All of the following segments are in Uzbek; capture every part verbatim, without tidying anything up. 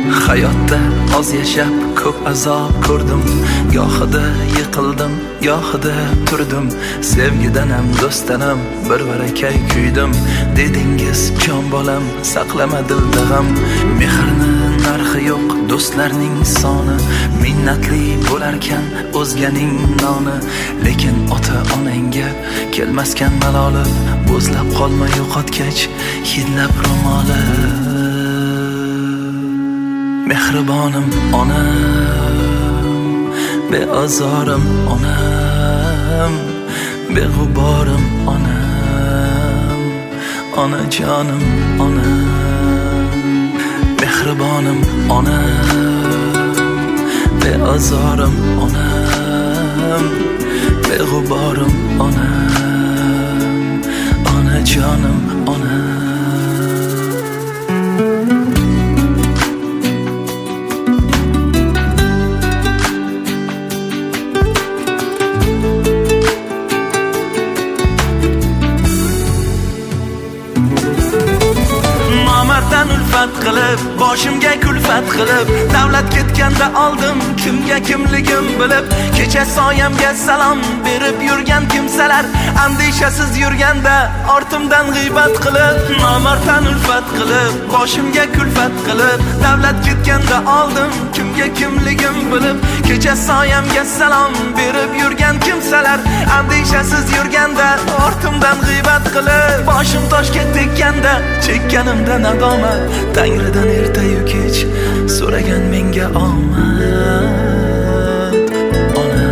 Hayotda oz yashab ko'p azob ko'rdim. Gohida yiqildim, gohida turdim. Sevgidanam, do'stanam bir barakay kuydim. Dedingiz jon bolam, saqlama dilda g'am. Mehrni narxi yo'q, do'stlarning soni. Minnatli bo'larkan o'zganing noni. Lekin ota-onangga kelmaskan maloli. Bo'zlab qolma yo'qotgach hidlab ro'moli. Mehribonim onam, beazorim onam, beg'uborim onam, onajonim onam. Mehribonim onam, beazorim onam, beg'uborim onam, onajonim onam. Ulfat qilib, boshimga kulfat qilib, davlat ketganda oldim kimga kimligim bilib, kecha soyamga salom berib yurgan kimsalar, andishasiz yurganda ortimdan g'iybat qilib, nomarddan ulfat qilib, boshimga kulfat qilib, davlat ketganda oldim kimga kimligim bilib, kecha soyamga salom berib yurgan kimsalar, andishasiz yurganda ortimdan g'iybat qilib, boshim toshga tekkanda chekkanimda nadomat. Tangridan ertayu kech so'ragan menga omad. Ona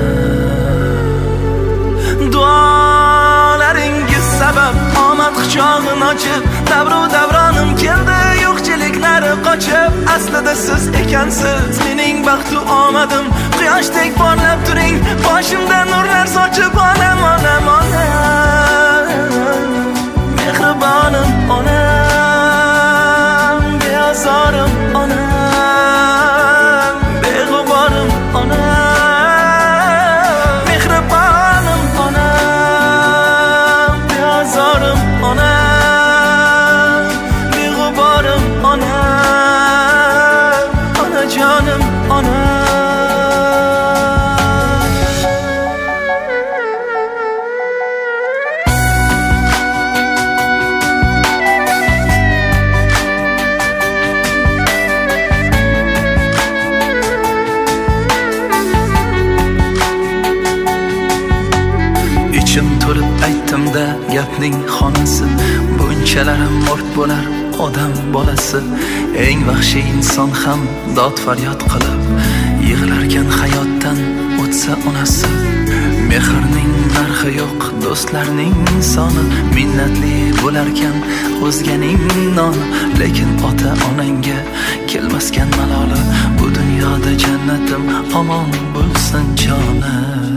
duolaringiz sabab omad quchog'ini ochib, davru davronim keldi yo'qchiliklari qochib. Aslida siz ekansiz mening baxtu omadim. Quyoshdek porlab turing, boshimda nurlar sochib. Onam, onam, onam, mehribonim onam, beazorim onam, beg'uborim onam. Mehribonim onam, beazorim onam, beg'uborim onam, onajonim onam. To'lib aytdim-da gapning xonasi, bunchalarim mort bo'lar odam bolasi. Eng vahshiy inson ham dod faryod qilib yig'larkan hayotdan o'tsa onasi. Mehrning narxi yo'q, do'stlarning soni. Minnatli bo'larkan o'zganing noni. Lekin ota-onangga kelmaskan maloli. Bu dunyoda jannatim omon bo'lsin jonim.